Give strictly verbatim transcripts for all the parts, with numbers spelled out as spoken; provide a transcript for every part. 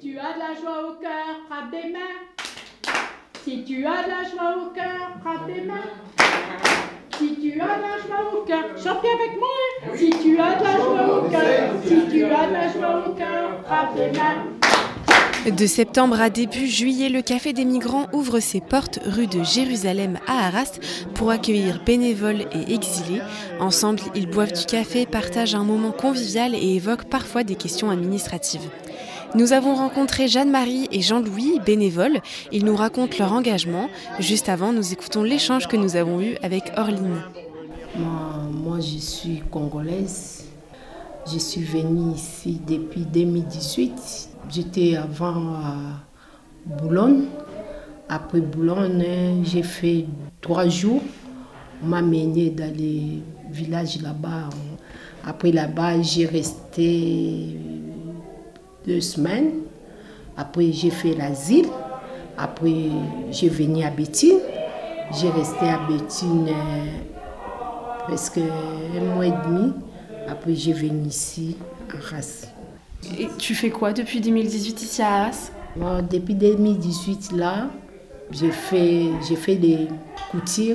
tu as de la joie au cœur, frappe des mains. Si tu as de la joie au cœur, frappe des mains. Si tu as de la joie au cœur, chante bien avec moi. Si tu as de la joie au cœur, si tu as de la joie au cœur, frappe des mains. De septembre à début juillet, le Café des Migrants ouvre ses portes rue de Jérusalem à Arras pour accueillir bénévoles et exilés. Ensemble, ils boivent du café, partagent un moment convivial et évoquent parfois des questions administratives. Nous avons rencontré Jeanne-Marie et Jean-Louis, bénévoles. Ils nous racontent leur engagement. Juste avant, nous écoutons l'échange que nous avons eu avec Orline. Moi, moi, je suis congolaise. Je suis venue ici depuis deux mille dix-huit. J'étais avant à Boulogne. Après Boulogne, j'ai fait trois jours. On m'a mené dans les villages là-bas. Après là-bas, j'ai resté deux semaines. Après, j'ai fait l'asile. Après, j'ai venu à Béthune. J'ai resté à Béthune euh, presque un mois et demi. Après, j'ai venu ici, à Arras. Et tu fais quoi depuis deux mille dix-huit ici à Arras ? Bon, depuis deux mille dix-huit, là, j'ai fait, j'ai fait des coutures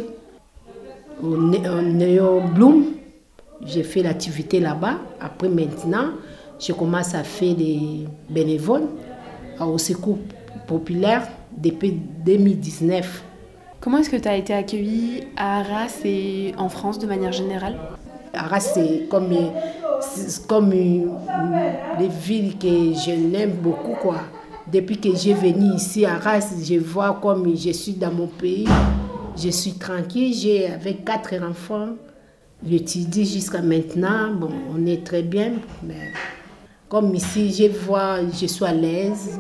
au Néo Bloom. J'ai fait l'activité là-bas. Après, maintenant, je commence à faire des bénévoles au Secours populaire depuis deux mille dix-neuf. Comment est-ce que tu as été accueillie à Arras et en France de manière générale ? Arras, c'est comme, c'est comme une, une ville que je l'aime beaucoup, quoi. Depuis que j'ai venu ici à Arras, je vois comme je suis dans mon pays. Je suis tranquille, j'ai avec quatre enfants. J'étudie jusqu'à maintenant. Bon, on est très bien, mais comme ici, je vois, je suis à l'aise.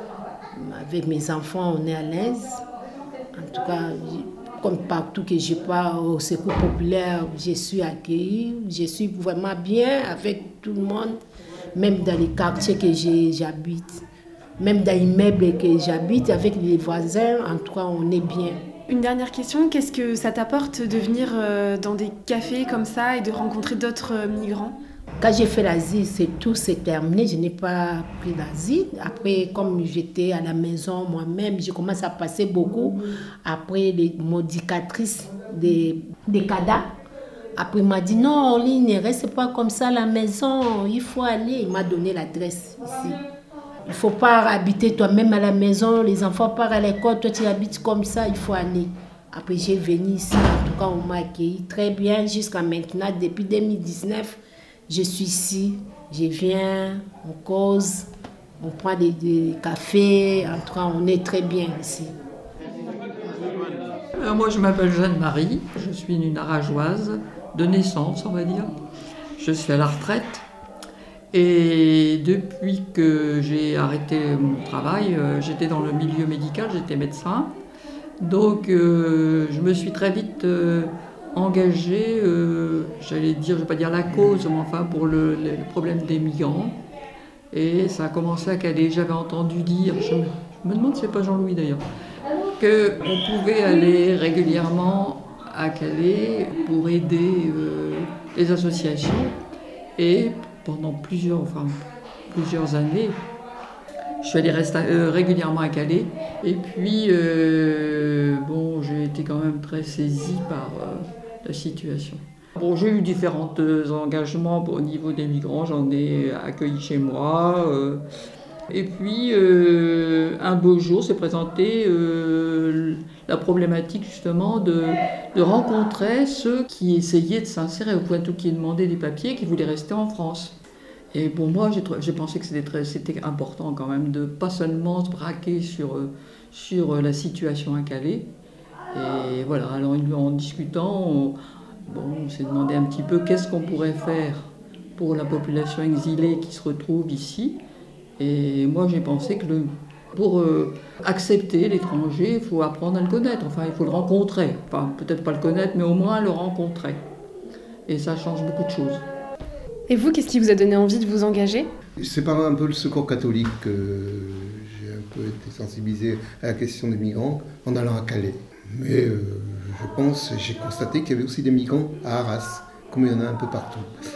Avec mes enfants, on est à l'aise. En tout cas, comme partout que je pars au Secours populaire, je suis accueillie. Je suis vraiment bien avec tout le monde, même dans les quartiers que j'habite. Même dans les immeubles que j'habite, avec les voisins, en tout cas, on est bien. Une dernière question, qu'est-ce que ça t'apporte de venir dans des cafés comme ça et de rencontrer d'autres migrants ? Quand j'ai fait l'asile, c'est tout, c'est terminé. Je n'ai pas pris d'asile. Après, comme j'étais à la maison moi-même, je commence à passer beaucoup. Après, les modificatrices des, des C A D A. Après, il m'a dit non, Orline, ne reste pas comme ça à la maison. Il faut aller. Il m'a donné l'adresse ici. Il ne faut pas habiter toi-même à la maison. Les enfants partent à l'école. Toi, tu habites comme ça. Il faut aller. Après, j'ai venu ici. En tout cas, on m'a accueilli très bien jusqu'à maintenant. Depuis deux mille dix-neuf. Je suis ici, je viens, on cause, on prend des, des cafés, en tout cas on est très bien ici. Alors moi je m'appelle Jeanne-Marie, je suis une arageoise de naissance on va dire. Je suis à la retraite et depuis que j'ai arrêté mon travail, j'étais dans le milieu médical, j'étais médecin. Donc euh, je me suis très vite... Euh, engagé, euh, j'allais dire, je ne vais pas dire la cause, mais enfin pour le, le problème des migrants. Et ça a commencé à Calais. J'avais entendu dire, je me, je me demande si c'est pas Jean-Louis d'ailleurs, qu'on pouvait aller régulièrement à Calais pour aider euh, les associations. Et pendant plusieurs, enfin, plusieurs années, je suis allée rester, euh, régulièrement à Calais. Et puis, euh, bon, j'ai été quand même très saisie par... Euh, la situation. Bon, j'ai eu différents engagements au niveau des migrants, j'en ai accueilli chez moi. Euh, et puis, euh, un beau jour s'est présenté euh, la problématique justement de, de rencontrer ceux qui essayaient de s'insérer au point tout qui demandaient des papiers, qui voulaient rester en France. Et pour moi, j'ai, j'ai pensé que c'était, très, c'était important quand même de pas seulement se braquer sur, sur la situation à Calais. Et voilà, alors en discutant, on, bon, on s'est demandé un petit peu qu'est-ce qu'on pourrait faire pour la population exilée qui se retrouve ici. Et moi, j'ai pensé que le, pour euh, accepter l'étranger, il faut apprendre à le connaître. Enfin, il faut le rencontrer. Enfin, peut-être pas le connaître, mais au moins le rencontrer. Et ça change beaucoup de choses. Et vous, qu'est-ce qui vous a donné envie de vous engager ? C'est par un peu le Secours catholique que j'ai un peu été sensibilisé à la question des migrants en allant à Calais. Mais euh, je pense, j'ai constaté qu'il y avait aussi des migrants à Arras, comme il y en a un peu partout.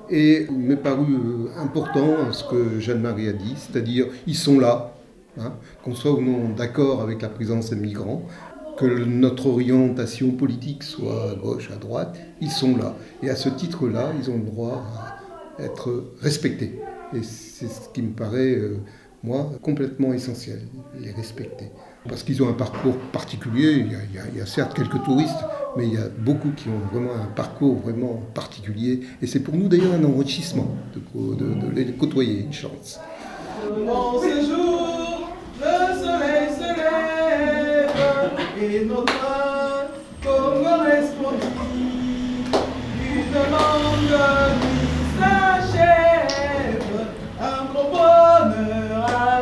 Et il m'est paru euh, important ce que Jeanne-Marie a dit, c'est-à-dire ils sont là, hein, qu'on soit ou non d'accord avec la présence des migrants, que notre orientation politique soit à gauche, à droite, ils sont là. Et à ce titre-là, ils ont le droit à être respectés. Et c'est ce qui me paraît, euh, moi, complètement essentiel, les respecter. Parce qu'ils ont un parcours particulier, il y, a, il, y a, il y a certes quelques touristes, mais il y a beaucoup qui ont vraiment un parcours vraiment particulier. Et c'est pour nous d'ailleurs un enrichissement de, de, de les côtoyer, une chance. Bon séjour, le soleil se lève et notre Congo respondit d'une langue qui s'achève, un gros bonheur a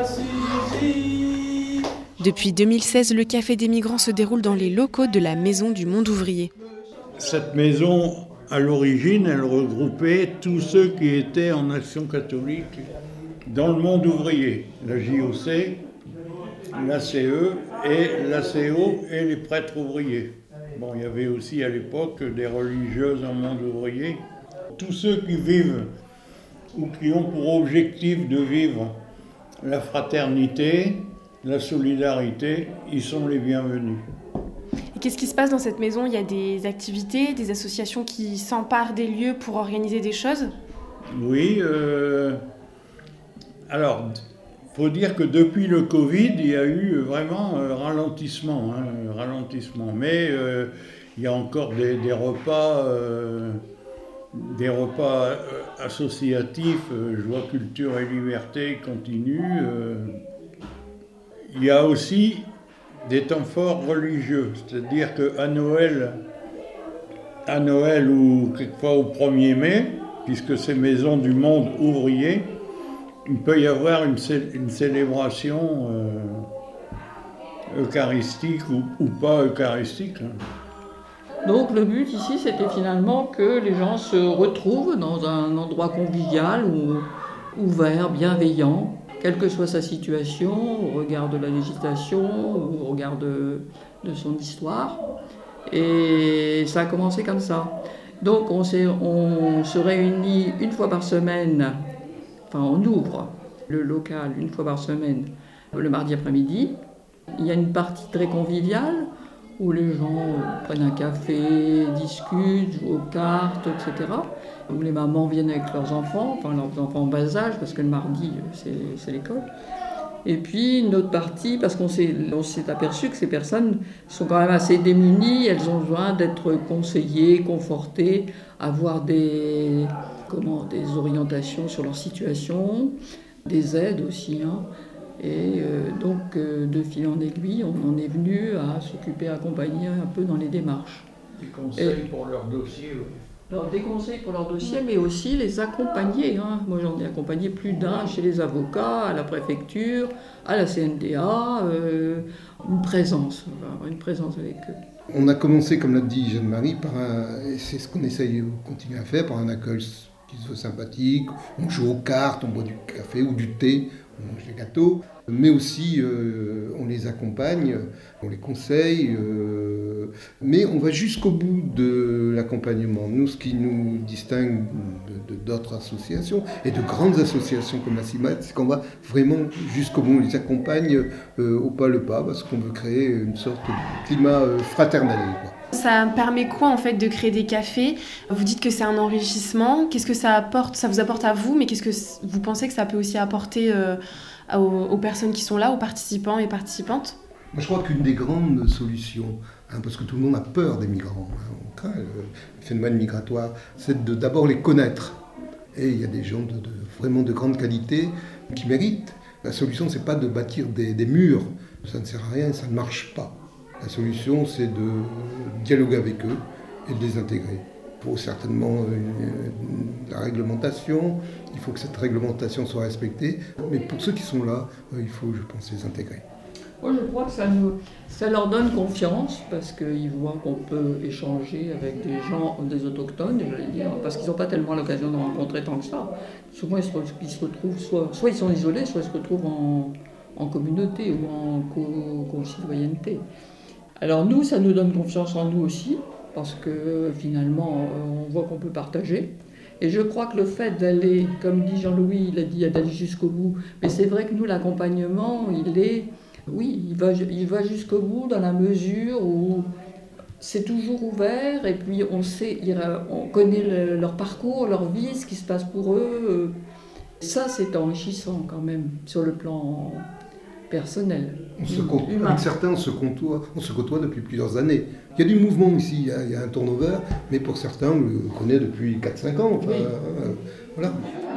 surgi. Depuis deux mille seize, le Café des Migrants se déroule dans les locaux de la Maison du Monde Ouvrier. Cette maison, à l'origine, elle regroupait tous ceux qui étaient en action catholique dans le monde ouvrier, la J O C, l'A C E et l'A C O et les prêtres ouvriers. Bon, il y avait aussi à l'époque des religieuses en monde ouvrier. Tous ceux qui vivent ou qui ont pour objectif de vivre la fraternité, la solidarité, ils sont les bienvenus. Et qu'est-ce qui se passe dans cette maison ? Il y a des activités, des associations qui s'emparent des lieux pour organiser des choses ? Oui, euh, alors, il faut dire que depuis le Covid, il y a eu vraiment un ralentissement, hein, ralentissement. Mais euh, il y a encore des, des repas, euh, des repas euh, associatifs, euh, Joie, Culture et Liberté continuent. Euh, il y a aussi des temps forts religieux, c'est-à-dire qu'à Noël, à Noël ou quelquefois au premier mai, puisque c'est Maison du Monde Ouvrier, il peut y avoir une, cé- une célébration euh, eucharistique ou, ou pas eucharistique. Hein. Donc le but ici, c'était finalement que les gens se retrouvent dans un endroit convivial, ou ouvert, bienveillant, quelle que soit sa situation, au regard de la législation, ou au regard de, de son histoire. Et ça a commencé comme ça. Donc on, s'est, on se réunit une fois par semaine, enfin on ouvre le local une fois par semaine, le mardi après-midi. Il y a une partie très conviviale, où les gens prennent un café, discutent, jouent aux cartes, et cetera. Où les mamans viennent avec leurs enfants, enfin leurs enfants en bas âge, parce que le mardi, c'est, c'est l'école. Et puis une autre partie, parce qu'on s'est, on s'est aperçu que ces personnes sont quand même assez démunies, elles ont besoin d'être conseillées, confortées, avoir des, comment, des orientations sur leur situation, des aides aussi, hein. Et euh, donc, euh, de fil en aiguille, on en est venu à s'occuper, à accompagner un peu dans les démarches. Des conseils et, pour leur dossier, oui. Alors, des conseils pour leur dossier, mais aussi les accompagner. Hein. Moi, j'en ai accompagné plus d'un chez les avocats, à la préfecture, à la C N D A, euh, une présence, enfin, une présence avec eux. On a commencé, comme l'a dit Jeanne-Marie, par un, et c'est ce qu'on essaye de continuer à faire, par un accueil qui se veut sympathique. On joue aux cartes, on boit du café ou du thé, on mange des gâteaux, mais aussi euh, on les accompagne, on les conseille, euh, mais on va jusqu'au bout de l'accompagnement. Nous, ce qui nous distingue de, de, d'autres associations, et de grandes associations comme la CIMAD, c'est qu'on va vraiment jusqu'au bout, on les accompagne euh, au pas le pas, parce qu'on veut créer une sorte de climat euh, fraternel, quoi. Ça permet quoi en fait de créer des cafés ? Vous dites que c'est un enrichissement. Qu'est-ce que ça apporte ? Ça vous apporte à vous, mais qu'est-ce que vous pensez que ça peut aussi apporter euh, aux, aux personnes qui sont là, aux participants et participantes ? Moi, je crois qu'une des grandes solutions, hein, parce que tout le monde a peur des migrants, hein, on craint le phénomène migratoire, c'est de d'abord les connaître. Et il y a des gens de, de, vraiment de grande qualité qui méritent. La solution, c'est pas de bâtir des, des murs. Ça ne sert à rien, ça ne marche pas. La solution, c'est de dialoguer avec eux et de les intégrer. Il faut certainement une, une, la réglementation, il faut que cette réglementation soit respectée, mais pour ceux qui sont là, il faut, je pense, les intégrer. Moi, je crois que ça, nous, ça leur donne confiance, parce qu'ils voient qu'on peut échanger avec des gens, des autochtones, j'allais dire, parce qu'ils n'ont pas tellement l'occasion de rencontrer tant que ça. Souvent, ils se, ils se retrouvent, soit, soit ils sont isolés, soit ils se retrouvent en, en communauté ou en co- concitoyenneté. Alors nous, ça nous donne confiance en nous aussi, parce que finalement, on voit qu'on peut partager. Et je crois que le fait d'aller, comme dit Jean-Louis, il a dit d'aller jusqu'au bout, mais c'est vrai que nous, l'accompagnement, il est, oui, il va, il va jusqu'au bout dans la mesure où c'est toujours ouvert et puis on sait, on connaît le, leur parcours, leur vie, ce qui se passe pour eux. Ça, c'est enrichissant quand même sur le plan personnel. On se côtoie, avec certains, on se, côtoie, on se côtoie depuis plusieurs années. Il y a du mouvement ici, il y a, il y a un turnover, mais pour certains, on le connaît depuis quatre cinq ans. Enfin, oui. euh, voilà.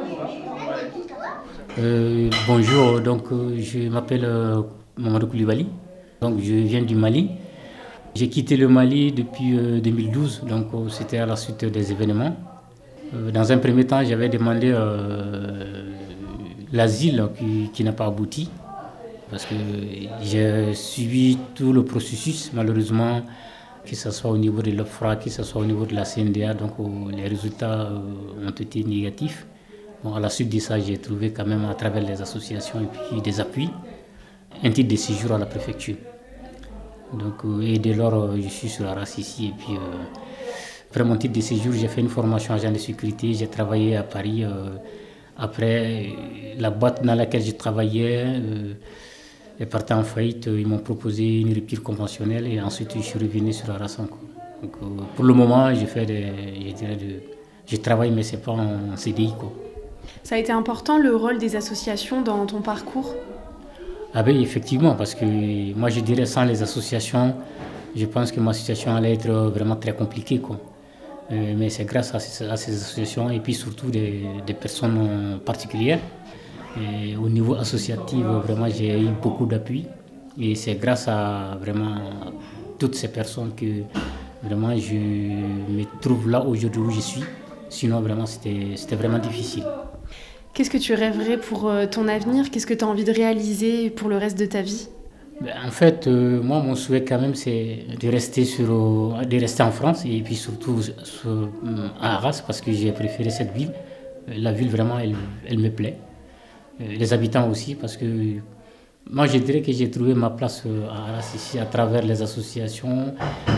Euh, bonjour, donc euh, je m'appelle euh, Mamadou Koulibaly, donc je viens du Mali. J'ai quitté le Mali depuis euh, deux mille douze, donc euh, c'était à la suite des événements. Euh, dans un premier temps, j'avais demandé euh, l'asile qui, qui n'a pas abouti, parce que j'ai suivi tout le processus, malheureusement, que ce soit au niveau de l'O F R A, que ce soit au niveau de la C N D A, donc euh, les résultats euh, ont été négatifs. Bon, à la suite de ça, j'ai trouvé quand même à travers les associations et puis des appuis, un titre de séjour à la préfecture. Donc, euh, et dès lors, euh, je suis sur la race ici. Et puis, euh, après mon titre de séjour, j'ai fait une formation agent de sécurité. J'ai travaillé à Paris. Euh, après, la boîte dans laquelle je travaillais euh, est partie en faillite. Ils m'ont proposé une rupture conventionnelle et ensuite, je suis revenu sur la race. Donc, euh, pour le moment, je, fais des, je, dirais de, je travaille, mais ce n'est pas en C D I, quoi. Ça a été important le rôle des associations dans ton parcours ? Ah ben effectivement, parce que moi je dirais sans les associations, je pense que ma situation allait être vraiment très compliquée, quoi. Euh, mais c'est grâce à ces, à ces associations et puis surtout des, des personnes particulières. Et au niveau associatif, vraiment j'ai eu beaucoup d'appui et c'est grâce à vraiment toutes ces personnes que vraiment je me trouve là aujourd'hui où je suis. Sinon vraiment c'était, c'était vraiment difficile. Qu'est-ce que tu rêverais pour ton avenir ? Qu'est-ce que tu as envie de réaliser pour le reste de ta vie ? Ben, en fait, euh, moi, mon souhait quand même, c'est de rester, sur, de rester en France et puis surtout sur, à Arras parce que j'ai préféré cette ville. La ville, vraiment, elle, elle me plaît. Les habitants aussi parce que moi, je dirais que j'ai trouvé ma place à Arras ici à travers les associations,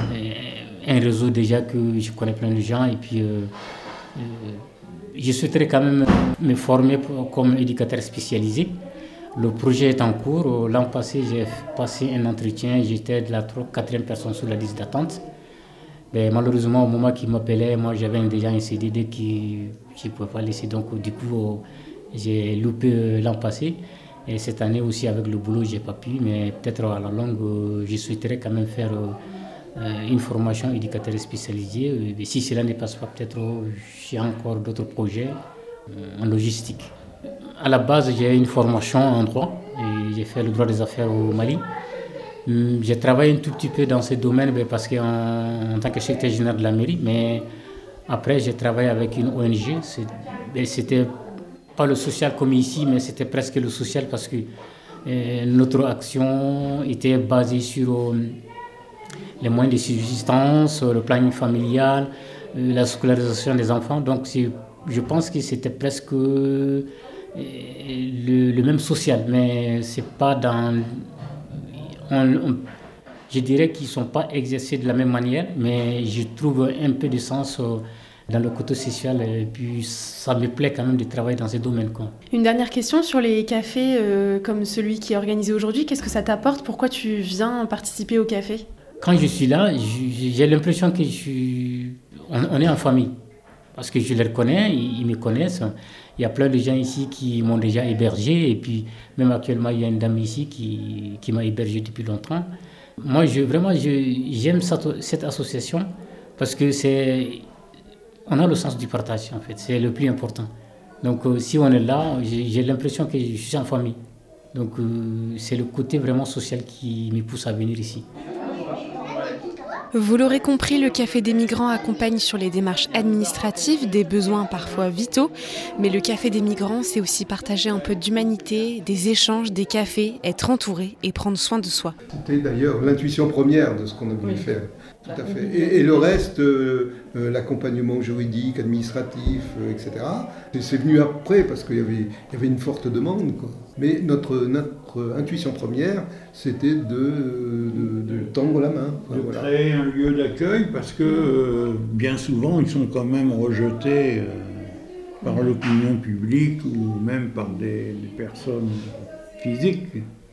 un réseau déjà que je connais plein de gens et puis... Euh, euh, Je souhaiterais quand même me former comme éducateur spécialisé. Le projet est en cours. L'an passé, j'ai passé un entretien. J'étais de la quatrième personne sur la liste d'attente. Mais malheureusement, au moment qu'il m'appelait, moi j'avais déjà un C D D qui je ne pouvais pas laisser. Donc du coup, j'ai loupé l'an passé. Et cette année aussi, avec le boulot, je n'ai pas pu. Mais peut-être à la longue, je souhaiterais quand même faire... une formation éducateur spécialisée. Et si cela ne passe pas, peut-être j'ai encore d'autres projets en logistique. À la base, j'ai une formation en droit et j'ai fait le droit des affaires au Mali. J'ai travaillé un tout petit peu dans ce domaine parce qu'en en tant que secrétaire général de la mairie, mais après j'ai travaillé avec une O N G. C'était pas le social comme ici, mais c'était presque le social parce que euh, notre action était basée sur euh, les moyens de subsistance, le planning familial, la scolarisation des enfants. Donc je pense que c'était presque le, le même social, mais c'est pas dans... On, on, je dirais qu'ils ne sont pas exercés de la même manière, mais je trouve un peu de sens dans le côté social et puis ça me plaît quand même de travailler dans ces domaines, quoi. Une dernière question sur les cafés euh, comme celui qui est organisé aujourd'hui. Qu'est-ce que ça t'apporte ? Pourquoi tu viens participer au café ? Quand je suis là, j'ai l'impression que je suis... on, on est en famille. Parce que je les reconnais, ils, ils me connaissent. Il y a plein de gens ici qui m'ont déjà hébergé. Et puis, même actuellement, il y a une dame ici qui, qui m'a hébergé depuis longtemps. Moi, je, vraiment, je, j'aime cette, cette association parce que c'est... On a le sens du partage, en fait. C'est le plus important. Donc, euh, si on est là, j'ai, j'ai l'impression que je suis en famille. Donc, euh, c'est le côté vraiment social qui me pousse à venir ici. Vous l'aurez compris, le Café des Migrants accompagne sur les démarches administratives, des besoins parfois vitaux. Mais le Café des Migrants, c'est aussi partager un peu d'humanité, des échanges, des cafés, être entouré et prendre soin de soi. C'était d'ailleurs l'intuition première de ce qu'on a voulu oui. faire. Tout à fait. Et, et le reste, euh, euh, l'accompagnement juridique, administratif, euh, et cetera, c'est venu après parce qu'il y avait, il y avait une forte demande, quoi. Mais notre, notre intuition première, c'était de, de, de tendre la main. Enfin, de voilà. Créer un lieu d'accueil parce que euh, bien souvent, ils sont quand même rejetés euh, par l'opinion publique ou même par des, des personnes physiques.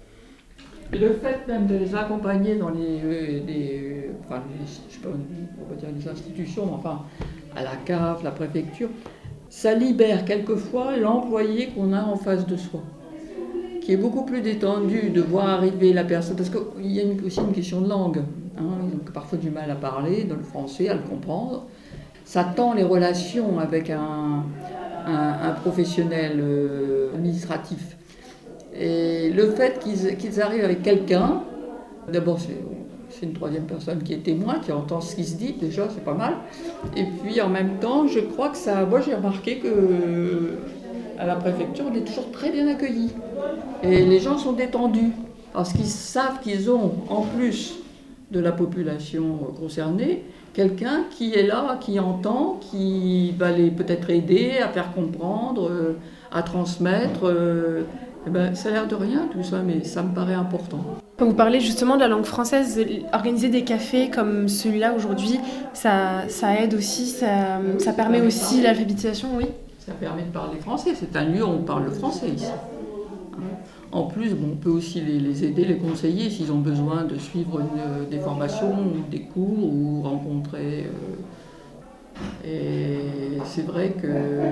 Et le fait même de les accompagner dans les, euh, les, enfin, les, je sais pas, on va dire les institutions, enfin, à la C A F, la préfecture, ça libère quelquefois l'employé qu'on a en face de soi, qui est beaucoup plus détendu de voir arriver la personne, parce qu'il y a une, aussi une question de langue. Hein, ils ont parfois du mal à parler dans le français, à le comprendre. Ça tend les relations avec un, un, un professionnel euh, administratif. Et le fait qu'ils, qu'ils arrivent avec quelqu'un, d'abord c'est, c'est une troisième personne qui est témoin, qui entend ce qui se dit, déjà c'est pas mal. Et puis en même temps, je crois que ça, moi j'ai remarqué que à la préfecture, on est toujours très bien accueillis. Et les gens sont détendus, parce qu'ils savent qu'ils ont, en plus de la population concernée, quelqu'un qui est là, qui entend, qui va les peut-être aider à faire comprendre, à transmettre. Eh ben, ça a l'air de rien tout ça, mais ça me paraît important. Vous parlez justement de la langue française, organiser des cafés comme celui-là aujourd'hui, ça, ça aide aussi, ça, ça permet aussi l'alphabétisation, oui. Ça permet de parler français, c'est un lieu où on parle le français ici. En plus, bon, on peut aussi les, les aider, les conseiller s'ils ont besoin de suivre une, des formations, ou des cours ou rencontrer. Euh, et c'est vrai que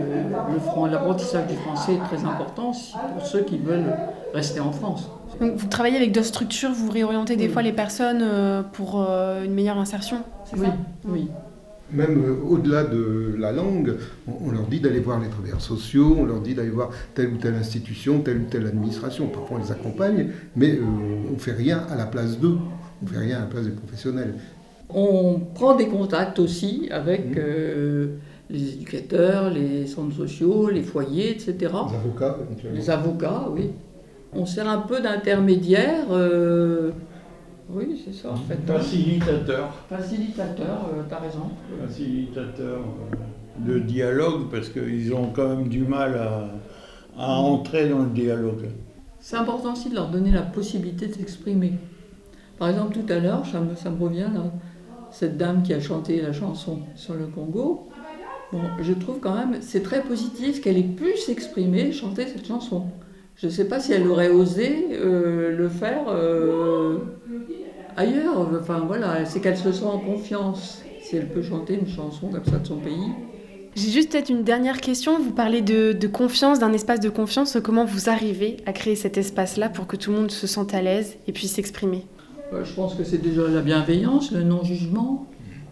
le, l'apprentissage du français est très important pour ceux qui veulent rester en France. Donc vous travaillez avec d'autres structures, vous réorientez des oui. fois les personnes pour une meilleure insertion, c'est oui, ça ? Oui. Même euh, au-delà de la langue, on, on leur dit d'aller voir les travailleurs sociaux, on leur dit d'aller voir telle ou telle institution, telle ou telle administration. Parfois on les accompagne, mais euh, on ne fait rien à la place d'eux, on ne fait rien à la place des professionnels. On prend des contacts aussi avec mmh. euh, les éducateurs, les centres sociaux, les foyers, et cetera. Les avocats, éventuellement. Les avocats, oui. On sert un peu d'intermédiaire. Euh, Oui, c'est ça en fait. Facilitateur. Facilitateur, euh, t'as raison. Facilitateur euh, de dialogue, parce qu'ils ont quand même du mal à, à entrer dans le dialogue. C'est important aussi de leur donner la possibilité de s'exprimer. Par exemple, tout à l'heure, ça me, ça me revient là, cette dame qui a chanté la chanson sur le Congo. Bon, je trouve quand même, c'est très positif qu'elle ait pu s'exprimer, chanter cette chanson. Je ne sais pas si elle aurait osé euh, le faire euh, ailleurs. Enfin voilà, c'est qu'elle se sent en confiance. Si elle peut chanter une chanson comme ça de son pays. J'ai juste peut-être une dernière question. Vous parlez de, de confiance, d'un espace de confiance. Comment vous arrivez à créer cet espace-là pour que tout le monde se sente à l'aise et puisse s'exprimer ? Je pense que c'est déjà la bienveillance, le non-jugement.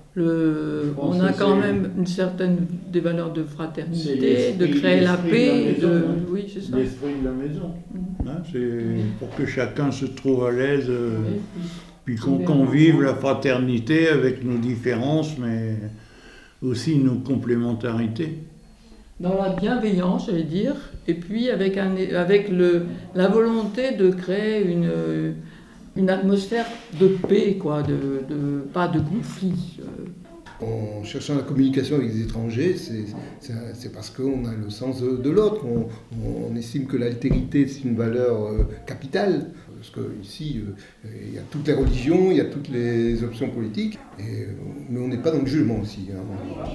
Le, on a quand même une certaine des valeurs de fraternité, de créer la paix. De la maison, de, oui, c'est ça. L'esprit de la maison. Mmh. Hein, c'est pour que chacun se trouve à l'aise, euh, oui, puis qu'on convive la fraternité avec nos différences, mais aussi nos complémentarités. Dans la bienveillance, je vais dire, et puis avec, un, avec le, la volonté de créer une... une atmosphère de paix, quoi, de, de, pas de conflit. En cherchant la communication avec les étrangers, c'est, c'est, c'est parce qu'on a le sens de, de l'autre. On, on estime que l'altérité, c'est une valeur euh, capitale. Parce qu'ici, euh, il y a toutes les religions, il y a toutes les options politiques, et, mais on n'est pas dans le jugement aussi. Hein.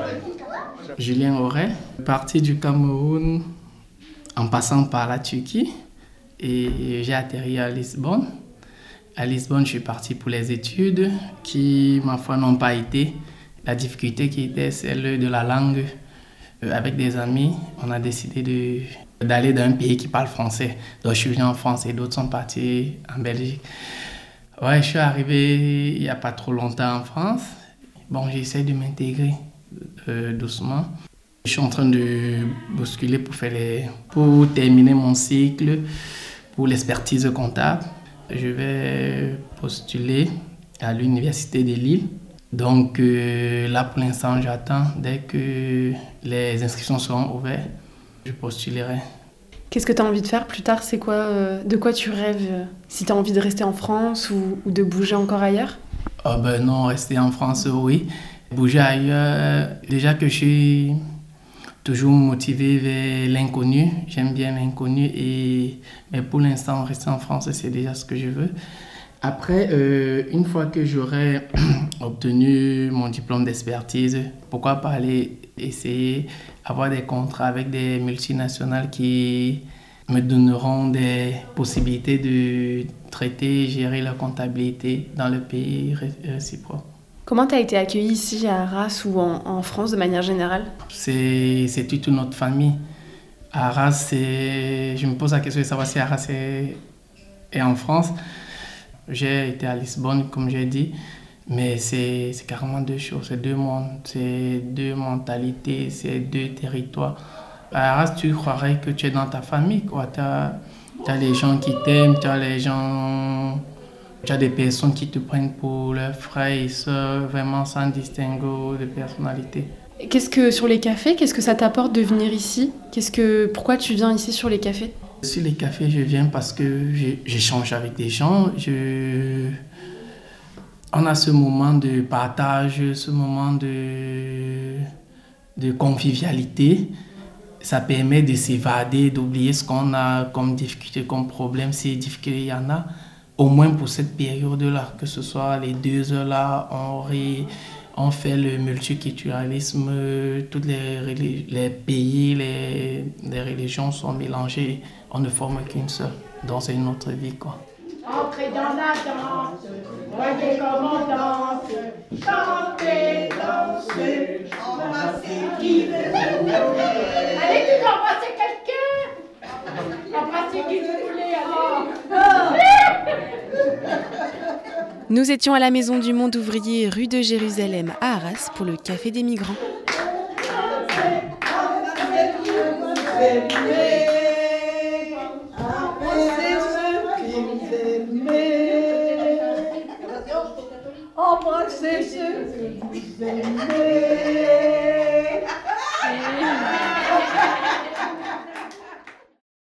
Julien Auret, parti du Cameroun en passant par la Turquie, et j'ai atterri à Lisbonne. À Lisbonne, je suis parti pour les études qui, ma foi, n'ont pas été. La difficulté qui était celle de la langue. Avec des amis, on a décidé de, d'aller dans un pays qui parle français. Donc, je suis venu en France et d'autres sont partis en Belgique. Ouais, je suis arrivé il n'y a pas trop longtemps en France. Bon, j'essaie de m'intégrer euh, doucement. Je suis en train de bousculer pour, faire les, pour terminer mon cycle pour l'expertise comptable. Je vais postuler à l'université de Lille. Donc euh, là, pour l'instant, j'attends. Dès que les inscriptions seront ouvertes, je postulerai. Qu'est-ce que tu as envie de faire plus tard ? C'est quoi, euh, de quoi tu rêves ? Si tu as envie de rester en France ou, ou de bouger encore ailleurs ? Oh ben non, rester en France, oui. Bouger ailleurs, déjà que je suis toujours motivé vers l'inconnu. J'aime bien l'inconnu, et... mais pour l'instant, rester en France, c'est déjà ce que je veux. Après, euh, une fois que j'aurai obtenu mon diplôme d'expertise, pourquoi pas aller essayer avoir des contrats avec des multinationales qui me donneront des possibilités de traiter et gérer la comptabilité dans le pays réciproque. Comment tu as été accueilli ici à Arras ou en, en France de manière générale? C'est, c'est toute une autre famille. Arras, c'est... je me pose la question de savoir si Arras est, est en France. J'ai été à Lisbonne, comme j'ai dit, mais c'est, c'est carrément deux choses, c'est deux mondes, c'est deux mentalités, c'est deux territoires. À Arras, tu croirais que tu es dans ta famille, quoi. Tu as, tu as les gens qui t'aiment, tu as les gens... Tu as des personnes qui te prennent pour leurs frères et sœurs, vraiment sans distinguo de personnalité. Qu'est-ce que, sur les cafés, qu'est-ce que ça t'apporte de venir ici? Qu'est-ce que, pourquoi tu viens ici sur les cafés? Sur les cafés, je viens parce que j'échange avec des gens. Je... On a ce moment de partage, ce moment de, de convivialité. Ça permet de s'évader, d'oublier ce qu'on a comme difficulté, comme problème, si difficulté il y en a. Au moins pour cette période-là, que ce soit les deux heures-là, on, ré, on fait le multiculturalisme, tous les, les pays, les, les religions sont mélangées, on ne forme qu'une seule, donc c'est une autre vie, quoi. Entrez dans la danse, voyez comme on danse, chantez, dansez, embrassez qui veut. Allez, tu veux embrasser quelqu'un? Embrasser qui vous voulez, allez. Nous étions à la Maison du Monde ouvrier rue de Jérusalem à Arras pour le Café des Migrants. Embrassez ceux que vous aimez.